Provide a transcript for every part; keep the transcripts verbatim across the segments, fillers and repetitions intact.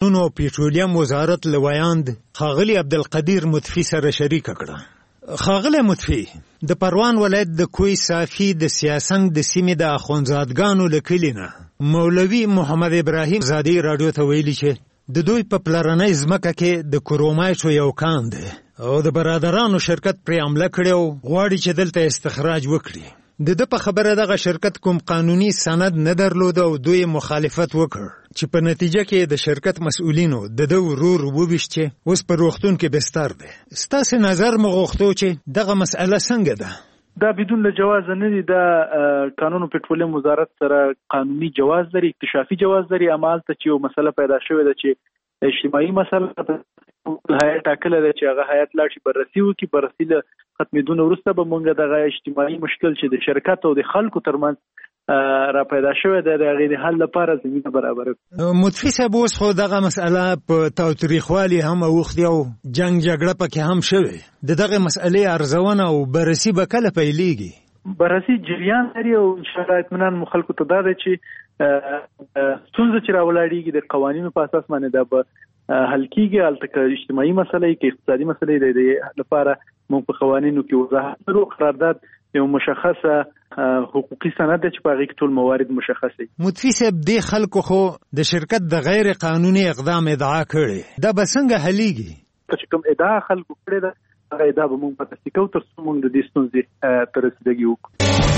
کانونو او پېټرولیم وزارت لویاند ښاغلي عبدالقدیر مطفي سره شریکه کړه. ښاغلی مطفي، د پروان ولایت د کوی صافي د سیاسنګ د سیمې د اخوندزادګانو له کلي نه مولوي محمد ابراهیم زادی راډیو ته ویلي چې د دوی په پلرنۍ ځمکه کې د کرومایټو یو کان دی او د برادرانو شرکت پرې حمله کړې او غواړي چې دلته استخراج وکړي. د ده په خبره دغه شرکت کوم قانوني سند نه درلود او دوی مخالفت وکړ چې په نتیجه کې د شرکت مسؤلینو د ده ورور وویشت چې اوس په روغتون کې بستر دی. ستاسې نظر مو غوښتو چې دغه مسئله څنګه ده؟ دا بدون له جواز نه دي. دا قانون پټرولیم وزارت سره قانوني جواز لري، اکتشافي جواز لري. عمل ته چې یو مسله پیدا شوې ده چې اجتماعي مسله هیئت ټاکله ده چې هغه هیئت لاړ شي بررسي وکړي. بررسي له ختمېدون وروسته به موږ دغه اجتماعي مشکل چې د شرکت او د خلکو ترمنځ را پیدا شوې ده د هغې د حل لپاره زمینه برابره کړو. مطفي صاحب، اوس خو دغه مسئله په تاوتریخوالي هم اوښتې او جنګ جګړه پکې هم شوې. د دغه مسئلې ارزونه او بررسي به کله پیلېږي؟ بررسي جریان لري او انشاءالله اطمینان مو خلکو ته دا دی چې ستونزه چې راولاړېږي د قوانینو په اساس باندې دا به حل کېږي. هلته که اجتماعي مسله که اقتصادي مسله د دې لپاره موږ په قوانینو کې وضاحت لرو. قرارداد یو مشخصه حقوقي سند دی چې په هغې کې ټول موارد مشخص دي. مطفي صاحب، دې خلکو خو د شرکت د غیر قانوني اقدام ادعا کړې، دا به څنګه حلیږي؟ چې کوم ادعا خلکو کړې ده هغه ادعا به موږ په تصدیق کوو تر څو موږ د دې ستونزې ته رسیدګي وکړو.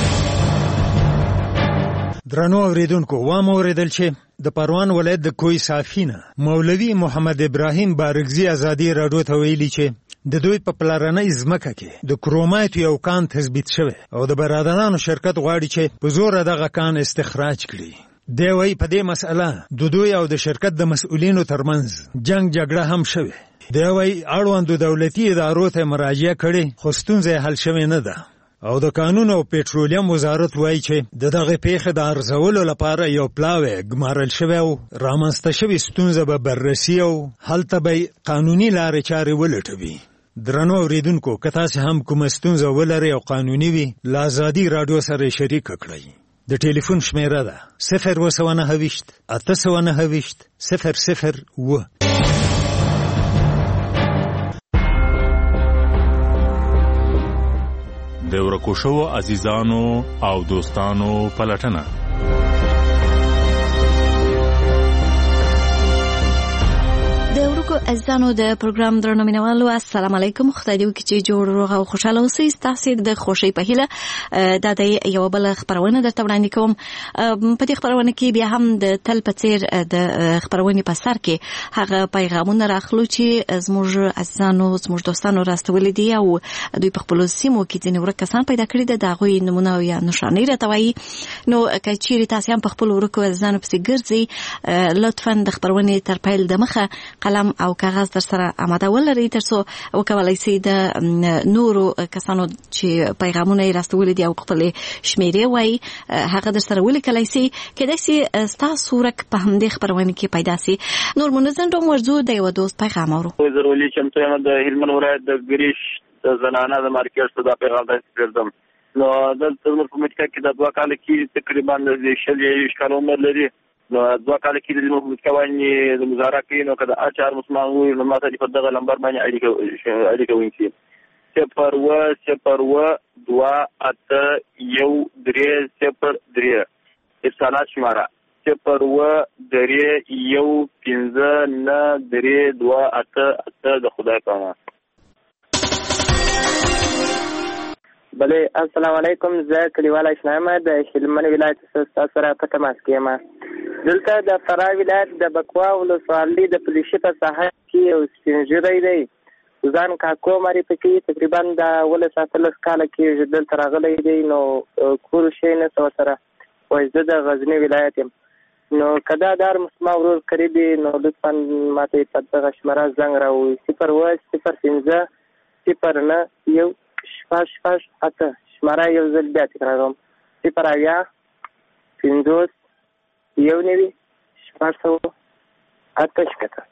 درنو اوریدونکو، وام اوریدل چې د پروان ولایت د کوی صافي نه مولوي محمد ابراهیم بارګزي ازادي راډیو ته ویلي چې د دوی په پلرنۍ ځمکه کې د کرومایټ یو کان تثبیت شوی او د برادرانو شرکت غواړي چې په زوره دغه کان استخراج کړي. دی وایي په دې مسئله د دوی او د شرکت د مسؤلینو ترمنځ جنګ جګړه هم شوې. دی وایي اړوندو دولتي ادارو ته مراجعه کړې خو ستونزه حل شوې نه ده او د قانون او پېټرولیم وزارت وایي چې د دغه پیښې د ارزولو لپاره یو پلاوی ګمارل شوی او رامنځته شوې ستونزه به بررسي او هلته به قانوني لارې چارې ولټوي. درنو اوریدونکو، که تاسې هم کومه ستونزه ولرئ او قانوني وي، له ازادي راډیو سره شریکه کړئ. د ټلیفون شمیره ده صفر اوه سوه نهه ویشت اته سوه نهه ویشت صفر صفر اوه. د ورکو شوو عزیزانو او دوستانو پلټنه. د ورکو عزیزانو د پروګرام درنو مینوالو، السلام علیکم. خدای دې وکړي چې جوړ روغ او خوشاله اوسئ. ستاسو د خوښۍ په هیله دا د یو بل خبرونه درته وړاندې کوم. په دې خبرونه کې بیا هم د تل په څیر د خبرونې په سر کې هغه پیغامونه راخلو چې زموږ عزیزانو زموږ دوستانو راستولي دي او دوی په خپلو سیمو کې ځینې ورک کسان پیدا کړي دي، د هغوی نمونه یا نښانې راته وایي. نو که چیرې تاسې هم په خپلو ورکو عزیزانو پسې ګرځئ، لطفا د خبرونې تر پیل دمخه قلم او کاغذ در سره آماده ولرئ تر څو وکولای شئ د نورو کسانو چې پیغامونه یې راستولي دي او خپلې شمیرې وایي هغه در سره ولیکلی شئ. کیدای شي ستاسو ورک په همدې خپرونې کې پیدا شي. نور منظم ډوم ورځو د یوه دوست پیغام اورو. زه ولي چمتو یم د هلمند ولایت د ګریش د زنانه د مارکیټ څخه دا پیغام درته پرېږدم. نو دلته زموږ په مټکا کې د دوه کاله کې تقریبا د شل یویشت کاله عمر لري. نو دوه کاله کې د زموږ په مټکا باندې د مظاهره کوي. نو که د اچار مسلمان وي نو ماته په دغه لمبر باندې اړیکه ونیسي. صفر اوه صفر اوه دوه اته یو درې صفر درې ارسالات شماره صفر اوه درې یو پنځه نه درې دوه اته اته د خدای په امان. بله السلام علیکم. زه کلیوال اشنا یم د هلمند ولایت څخه سره په تماس کې یم. دلته د فراه ولایت د بکوا ولسوالۍ د پولیسي په ساحه کې یو سپین ږیری دی ځان کاکو ماري پکې تقریبا د ولس اتلس کاله کې دلته راغلی دی. نو کور شی نه څه سره وایي زه د غزني ولایت یم. نو که دا دار مسما ورور کړی دی نو لطفا ماته په دغه شماره زنګ راووایي صفر اوه صفر پنځه صفر نه یو شپږ شپږ اته. شماره یو ځل بیا تکراروم صفر اویا پنځوس یو نوي شپږ سوه اته شپېته.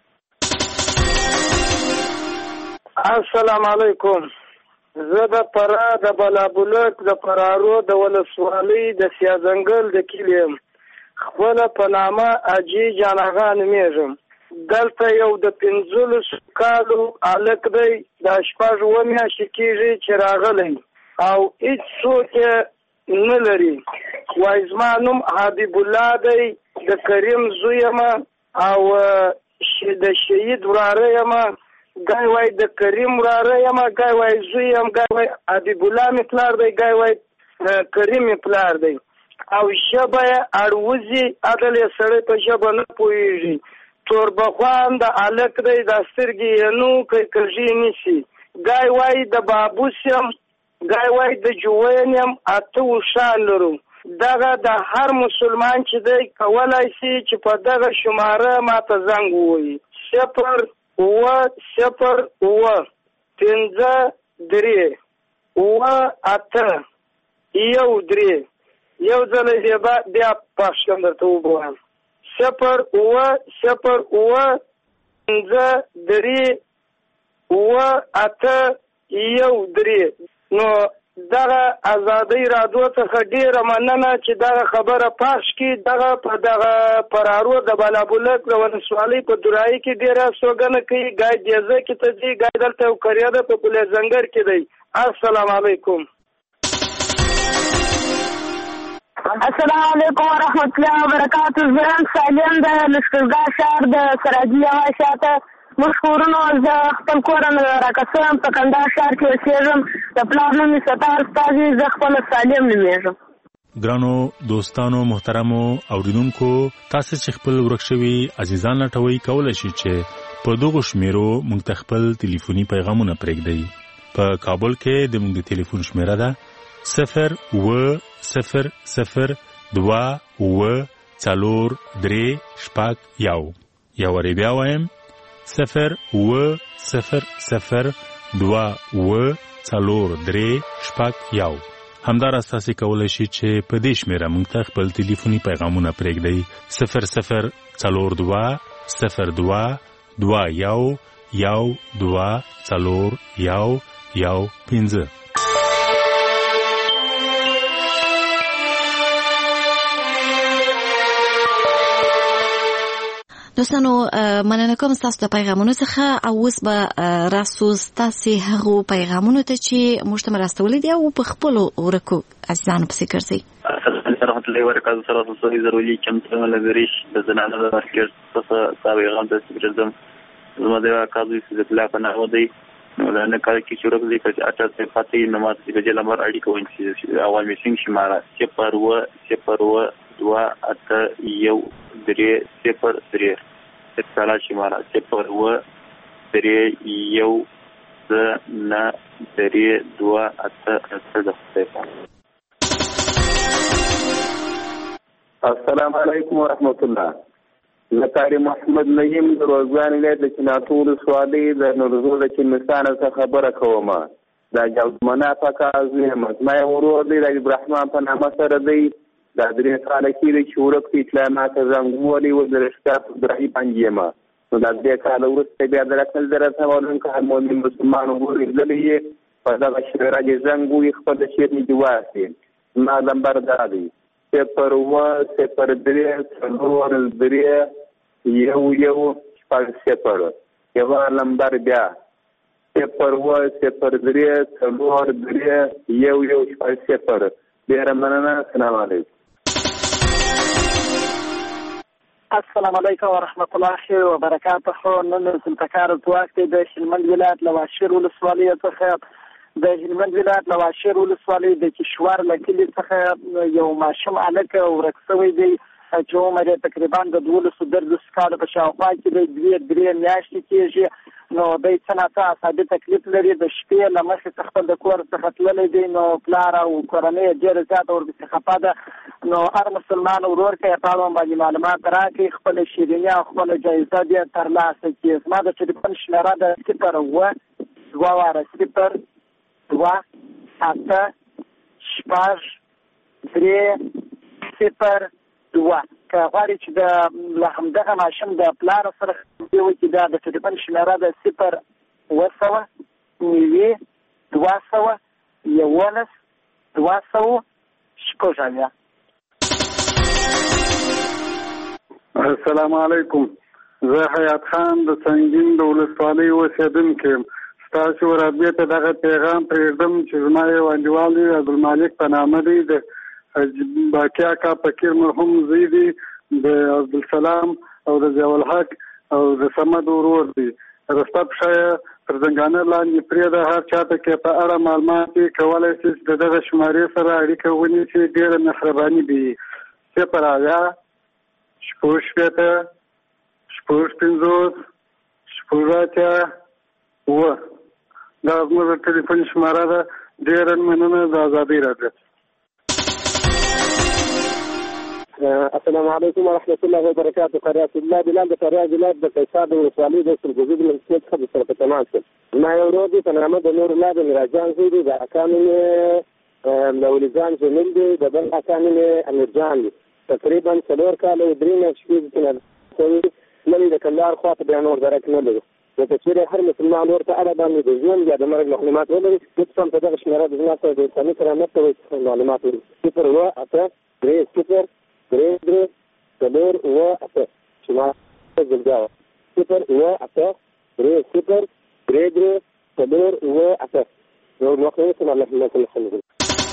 السلام علیکم. زه د فراه د بلابلک د فرارو د ولسوالۍ د سیازنګل د کلي یم. خپله په نامه حاجي جان اغا نومېږم. دلته یو د پنځلسو کالو هلک دی، دا شپږ اووه میاشتې کېږي چې راغلی او هېڅ څوک یې نه لري. وایي زما نوم حبیب الله دی، د کریم زوی یم او د شهید وراره یم. ګای وایي د کریم وراره یم، ګای وایي زوی یم، ګای وایي حبیب الله مې پلار دی، ګای وایي کریم مې پلار دی. او ژبه یې اړوځي، عدل یې سړی په ژبه نه پوهېږي. توربخوان د هلک دی، دا سترګې یې نو کوي کږې نیسي. ګای وایي د بابوس یم، ګای وایي د جوین یم، اته اوښان لرو. دغه د هر مسلمان چې دی کولی سي چې په دغه شماره ماته زنګ ووهي: صفر اووه صفر اووه پنځه درې اووه اته یو درې. یو ځله یې بیا پښ کړم درته وګورم: صفر اووه صفر اووه پنځه درې اووه اته یو درې. نو دغه ازادۍ راډیو څخه ډېره مننه چې دغه خبره پخش کړي. دغه په دغه پرارو د بالابلک د ولسوالۍ په درایي کې ډېره استوګنه کوي. ګای دیزه کې ته ځي، ګای دلته یو کریا ده په پل زنګر کې دی. السلام علیکم. السلام علیکم ورحمت الله وبرکاتو. زه سالم د لښکرګاه ښار د سراجي هوا شاته مشکورونو. زه خپل کور نه راکسم، په کندهار ښار کې اوسېږم. د پلار نوم یې ستار استازي، زه خپله سالم نومېږم. ګرانو دوستانو محترمو اوریدونکو، تاسو چې خپل ورک شوي عزیزان لټوئ کولی شئ چې په دغو شمیرو موږ ته خپل ټلیفوني پیغامونه پرېږدئ. په کابل کې د موږ د ټلیفون شمیره ده صفر اووه صفر صفر دوه اووه څلور درې شپږ یو. یا وارې بیا وایم: صفر اووه صفر صفر دوه اووه څلور درې شپږ یو. همداراز تاسې کولی شئ چې په دې شمیره موږ ته خپل ټلیفوني پیغامونه پرېږدئ: صفر صفر څلور دوه صفر دوه دوه یو یو دوه څلور یو یو پنځه. دوستانو مننه کوم ستاسو د پیغامونو څخه. او اوس به راسو ستاسې هغو پیغامونو ته چې موږ ته راستولي دي او په خپلو ورکو عزیزانو پسې ګرځئ. السلام رحمت الله وبرکاتو. سره تاسو ضروري چمتو لګریش د زنانه د مارکیټ څخه دا پیغام ته سپیډم. زما د کاظم فزیک لا پناه ودی مولانا کار کې شروع دي چې اته څه پاتې نماز د جل امر اړیکه ونشي اول میشن شماره صفر و صفر و دوه اته یو درې صفر درې استعلا شماره صفر و درې یو نه درې دوه اته اته صفر. السلام علیکم ورحمت الله. زکاری محمد نعیم د روزګان ولایت د چناتو ولسوالۍ د نورزو د چنستان څخه خبره کوم. دا جوړمنه پکازه مزما ورور دی د ابراهیم په نامه سره دی. دا درې کاله کې چې ورکه اطلاعات زنګولي و د رشتات برای پنځیمه. نو دا دې کاله ورسته بیا درکل درته ولن که هر مؤمن مسلمان وګوري دلې په دا شریعه زنګوي خپل شی دی واسي. ما نمبر دا دی صفر و صفر درې څلور درې یو یو شپږ صفر. یو نمبر بیا صفر و صفر درې څلور درې یو یو شپږ صفر. ډېر مننه. السلام علیکم. السلام علیکم ورحمت الله وبرکاته. نن سلطکار ځواک د هلمند ولایت له واشیر ولسوالۍ څخه د هلمند ولایت له واشیر ولسوالۍ د کشور له کلي څخه یو ماشوم هلک ورک شوی دی چې عمر یې تقریبا د دولسو دېرشو کالو په شاوخوا کې دی. دوې درې میاشتې کېږي. نو دی څه ناڅه عصبي تکلیف لري. د شپې له مخې څخه خپل د کور څخه تللی دی. نو پلار او کورنۍ یې ډېره زیاته ورپسې خفه ده. نو هر مسلمان ورور که یې په اړوند باندې معلومات راکړي، خپله شیریني او خپله جایزه دې ترلاسه کړي. زما د ټلیفون شمېره ده صفر اووه دوه واره صفر دوه اته شپږ درې صفر دوه. که غواړي چې د له همدغه ماشوم د پلار سره خبرې وکړي، دا د ټلیفون شمېره ده صفر اووه سوه نوي دوه سوه یولس دوه سوه شپږ اویا. السلام علیکم. زه حیات خان د سنګین د ولسوالۍ اوسېدونکی یم. ستاسو رابطې ته دغه پیغام پرېږدم چې زما یو انډیوال دی عبدالمالک په نامه دی، د باقي اکا فقیر مرحوم زوی دی، د عبدالسلام او د ضیاءالحق او د صمد ورور دی. رسته پښه یې تر زنګانه لاندې پرېږده. هر چاته کې په اړه معلومات یې کولی شي چې د دغه شمارې سره اړیکه ونیسي. ډېره مهرباني به وي. صفر اویا شپږ شپېته شپږ پنځوس شپږ اتیا اووه دا زموږ د ټلیفون شماره ده. ډېره مننه د ازادۍ راډیو. السلام علیکم ورحمة الله وبرکاته. قریات الله بلال د فاریاب ولایت د قیصار د ولسوالۍ د سرګوزي د ملکیت څخه سره په تماس یم. زما یو ورور دی په نامه د نور الله د میراجان زوی دی. د اکا نوم یې مولویجان جمیل دی، د بل اکا نوم یې امیرجان دی. تقریبا څلور کاله درې میاشتې کېږي چې کوي نوی د کندهار خواته بیا نور درک نه لرو. لکه چېرې هر مسلمان ور ته اړه باندې د ژوند یا د مرګ معلومات ولري، لطفا په دغه شمېره د زما سره د انساني کرامت ته وایي معلومات ولري. صفر اووه اته درې صفر درې درې څلور اووه اته شماره جلګاوه. صفر اووه اته درې صفر درې درې څلور اووه اته. نور مخکې سم الله صلی الله.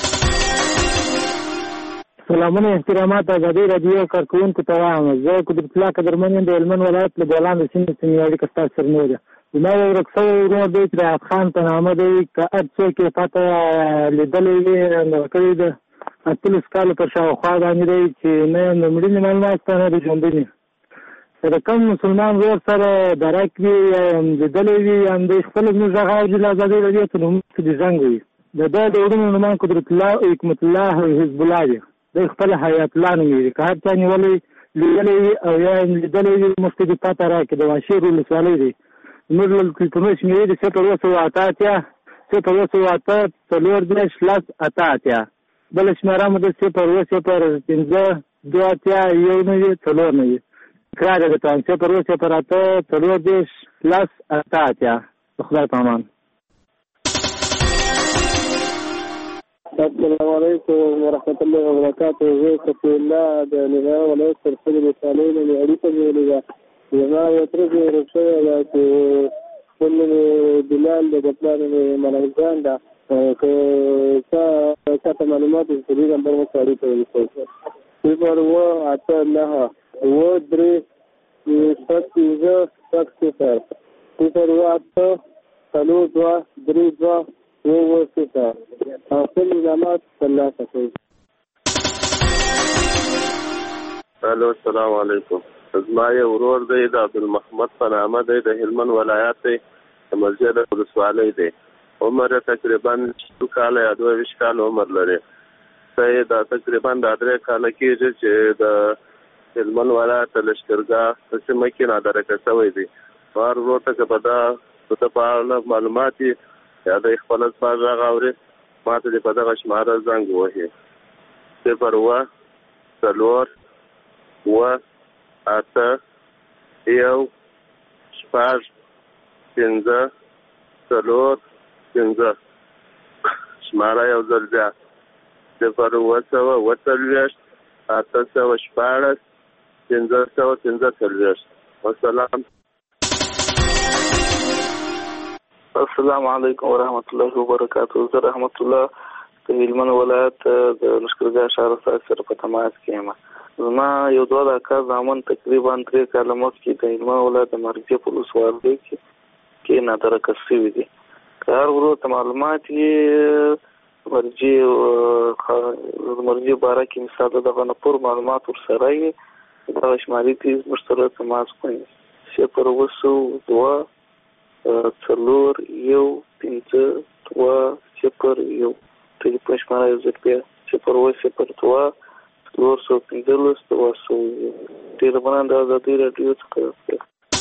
سلامونه احترامات ازادۍ راډیو کارکوونکو ته وایم. زه قدرت الله قدرمن یم د هلمند ولایت له ګلان د سیمې سیمې اړیکه ستاسو سره نه ده. زما یو ورک شوی ورور دی چې د حیات خان په نامه دی. که هر څوک یې پته لیدلی وي دغه کړی ده اتلس کالو پر شاوخوا باندې دی چې نه د مړینې معلومات شته نه د ژوندونې. د کوم مسلمان ورور سره درک وي یا یې لیدلی وي یا هم دی خپله زموږ غږ اوري له ازادۍ راډیو ته نو د زنګ وي. د ده د وروڼو نومان قدرت الله او حکمت الله او حزب الله دی. دی خپل حیات الله نومېږي. که هر چا نیولی لیدلی وي او یا یې لیدلی وي موږ ته دې پته راکړي. د واشیر ولسوالۍ دی. زموږ له ټلیفونونو شمېرې دي صفر اووه سوه اته اتیا صفر اووه سوه اته څلور دېرش لس اته اتیا. بله شمېره مو ده صفر اووه صفر پنځه دوه اتیا یو نوي څلور نوي. تکرار یې درته وایم صفر اووه صفر اته څلور دېرش لس اته اتیا. د خدای په امان. السلام علیکم ورحمة الله وبرکاته. زه صفي الله د نظام ولایت سرخلي ولسوالۍ نه مې اړیکه نیولې ده. زما یو تره مې ورک شوی ده چې خپل نوم یې بلال دی، د پلار نوم یې ملنګجان ده. که چا چاته معلومات وي په دې نمبر موږ ته اړیکه ونیسئ. صفر اووه اته نهه اووه درې شپږ پنځه شپږ صفر صفر اووه اته څلور دوه درې دوه اووه صفر او خپل نظامات ترلاسه کوي. الو السلام علیکم. زما یو ورور دی د عبدالمحمد په نامه دی، د هلمند ولایت دی، د مسجد ولسوالۍ دی. عمر تقریبا شل کاله یا دوه ویشت کاله عمر لري. ته دا تقریبا دا درې کاله کېږي چې د هلمند ولایت د لښکرګاه په سیمه کې نادرکه شوی دی. هر ورور ته که په دا د په اړه معلومات یا د خپل ځای غږ اوري ما ته دې په دغه شماره زنګ ووهي. صفر اووه څلور اووه اته یو شپږ پنځه څلور پنځه. شماره یو ځل بیا صفر اووه سوه اووه څلوېښت اته سوه شپاړس پنځه سوه پنځه څلوېښت. والسلام. السلام علیکم ورحمة الله وبرکاته. زه رحمت الله د هلمند ولایت د لښکرګاه ښار سره په تماس کې یم. زما یو دوه اکا زامن تقریبا درې کاله مخکې د هلمند ولایت د مرجې په ولسوالۍ کې کې نادرکه شوي دي. که هر ورور ته معلومات یې مرجې مرجې باره کې مثال د دغه نه پور معلومات ورسره یې دغه شمارې ته زموږ سره تماس کوي. صفر اووه سوه دوه څلور یو پنځه دوه صفر یو. ټلیفون شماره یو ځل بیا صفر اووه صفر دوه څلور سوه پنځلس دوه سوه یو. ډېره مننه د ازادۍ راډیو څخه.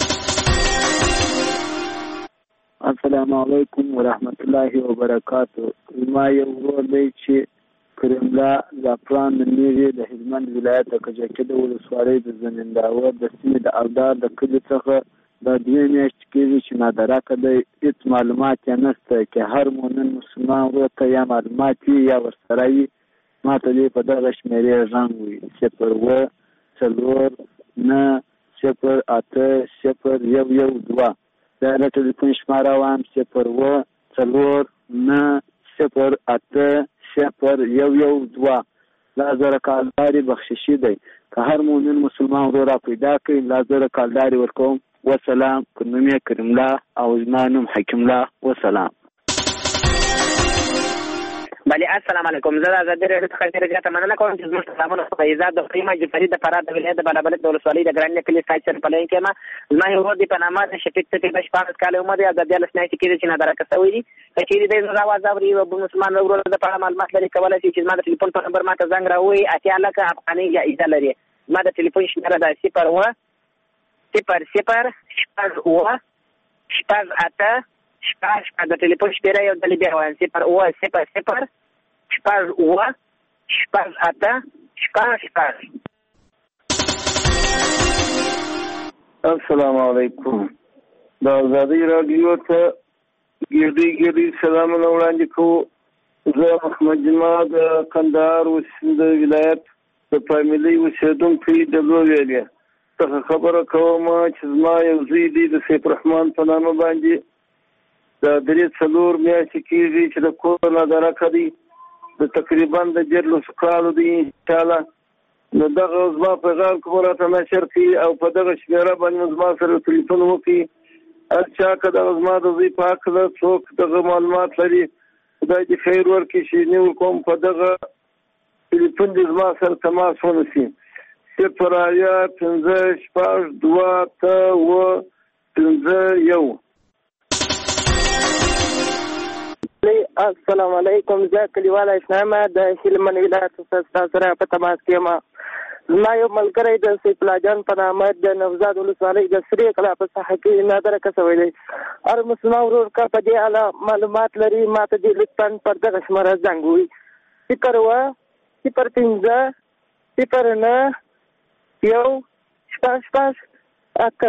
السلام علیکم ورحمة الله وبرکاته. زما یو ورور دی چې کریم الله زعفران نومېږي، د هلمند ولایت د کجکي د ولسوالۍ د زمینداور د سیمې د اودار د کلي څخه دا دوه میاشتې کېږي چې نادرکه دی. هېڅ معلومات یې نشته. که هر مؤمن مسلمان ورور ته یا معلومات وي یا ورسره وي ما ته دې په دغه شمېرې زنګ ووهي. صفر اووه څلور نه صفر اته صفر یو یو دوه. دا د ټلیفون شماره وایم صفر اوه څلور نه صفر اته صفر یو یو دوه. لا زره کالداري بخششي دی. که هر مؤمن مسلمان ورو را پیدا کړي لا زره کالداري ورکوم. وسلام. نوم یې کریم الله او زما نوم حکیم الله. وسلام. بله السلام علیکم. زه د ازادي راډیو څخه ډېره زیاته مننه کوم چې زموږ سلامونه په ایزاد د قیمه جعفري د فراه د ولایت د بالابلد د ولسوالۍ د ګرانې کلي سایټ سره په لین کې یم. زما یو ورور دی په نامه د شفیق څټي به شپاړس کاله عمر دی او د دیارلس میاشتې کېږي چې نادرکه شوی دی. که چېرې دی زما اواز اوري او بل مسلمان ورور د په اړه معلومات لري کولی شي چې زما د ټلیفون په نمبر ما ته زنګ راووهي. اتیا لکه افغانۍ جایزه لري. زما د ټلیفون شمېره ده صفر اوه صفر صفر شپږ اوه شپږ اته شپږ شپږ. د ټلیفون شمېره یو ځلې بیا وایم صفر اوه صفر صفر شپږ اوه شپږ اته شپږ شپږ. السلام علیکم. د ازادي راډیو ته ګردي ګردي سلامونه وړاندې کوو. زه محمد جمعه د کندهار د ولایت د فامیلي اوسېدونکی د لویلې څخه خبره کوم چې زما یو زوی دی د سیف رحمان په نامه باندې د درې څلور میاشتې کېږي چې د کور نادرکه دی. د تقریبا د دیارلسو کالو دی انشاءالله. نو دغه زما پیغام کوم راته نشر کړي او په دغه شمېره باندې زما سره تلیفون وکړي. هر چا که دغه زما د زوی په هکله څوک دغه معلومات لري خدای دې خیر ورکړي چې نیول کوم په دغه تلیفون دې زما سره تماس ونیسي. صفر اویا پنځه شپږ دوه اته اوه پنځه یو. السلام علیکم. زه کلیواله اسلامه د هلمند ولایت څخه ستاسو سره په تماس کې یم. زما یو ملګری د سیف الله جان په نامه د نوزاد ولسوالۍ د سرې کلا په ساحه کې نادرکه شوی دی. هر مسلمان ورور که په دې اړه معلومات لري ما ته دې لطفا پر دغه شمېره زنګ ووهي. صفر اوه صفر پنځه صفر نه یو شپږ شپږ اته.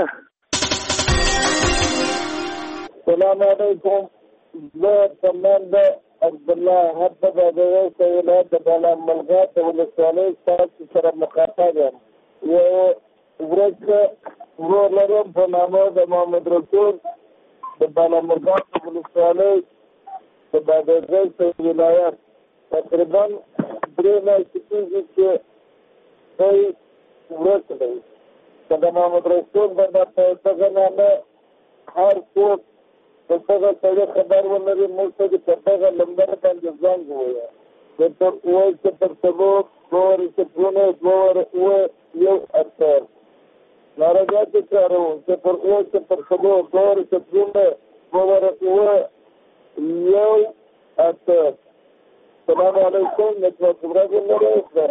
السلام علیکم. زه کمانډر عبدالله حبه د ولایت د بالامرغات ولسوالۍ ستاسو سره مخاطب یم. یو ورځ ورور لرم په نامه د محمد رسول د بالامرغات ولسوالۍ د بادغیس ولایت تقریبا درې میاشتې کېږي چې دی ورک دی. که د محمد رسول باندې په دغه نامه هر څوک د دغه سړي خبر ولري موږ ته د دغه نمبر باندې زنګ ووایه. صفر اوه صفر څلور څلور صفرونه دوه اوه یو اته. ناراضه تکراروم صفر اوه صفر څلور دوه صفرونه دوه اوه یو اته. السلام علیکم. نتورک برابر لري.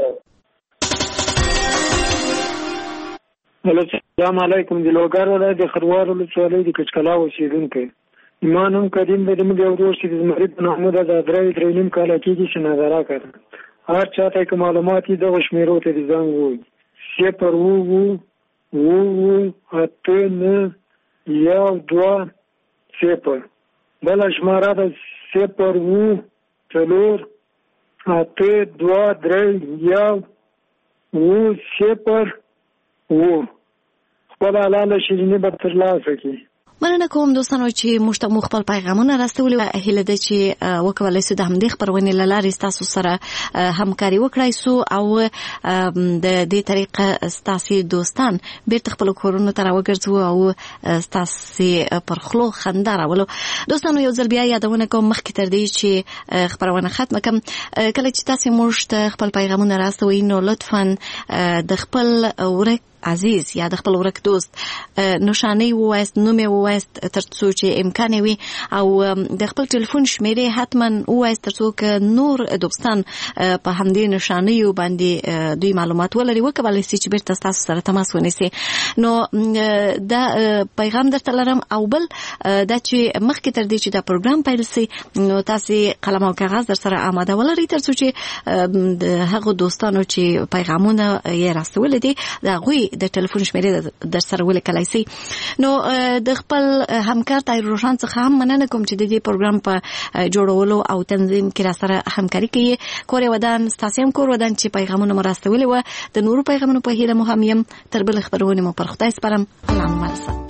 السلام علیکم. د لوګر ولایت د خروار ولسوالۍ د کچکلا اوسېدونکی ما نوم کریم دی. زموږ یو ورور چې د زمري په نامه ده دا درې درې نیم کاله کېږي چې نادرکه ده. هر چا ته که معلومات وي دغه شمېرو ته دې زنګ ووهي. صفر اوه اوه اوه اوه اته نه یو دوه صفر. بله شماره ده صفر اوه څلور اته دوه درې یو اوه صفر اوه. خپله حلاله شیریني به ترلاسه کړي. مننه کوم دوستانو چې موږ ته مو خپل پیغامونه راستولي. هیله ده چې وکولی سو د همدې خپرونې له لارې ستاسو سره همکاري وکړای سو او د دې طریقه ستاسې دوستان بیرته خپلو کورونو ته راوګرځو او ستاسې پر خولو خندا راولو. دوستانو یو ځل بیا یادونه کوم مخکې تر دې چې خپرونه ختمه کړم کله چې تاسې موږ ته خپل پیغامونه راستوئ نو لطفا د خپل ورک عزیز یا د خپل ورک دوست نشانه ووایست، نوم یې ووایست تر څو چې امکان وي او د خپل ټلیفون شمیرې حتما ووایست تر څو که نور دوستان په همدې نشانه‌یو باندې دوی معلومات ولري وکولی سي چې بیرته ستاسو سره تماس ونیسي. نو دا پیغام درته لرم او بل دا چې مخکې تر دې چې دا پروګرام پیل سي نو تاسې قلم او کاغذ در سره آماده ولرئ تر څو چې د هغو دوستانو چې پیغامونه یې راستولي دي د هغوی د ټلیفون شمیرې در سره ولیکلای شئ. نو د خپل همکار طاهر روشن څخه هم مننه کوم چې د دې پروګرام په جوړولو او تنظیم کې را سره همکاري کوي. کور ودان ستاسو هم کور ودان چې پیغامونه مراسته ولې و د نورو پیغامونو په هیله مو هم يم. تر بل خبرونه مو پر خدای سپارم. الله مو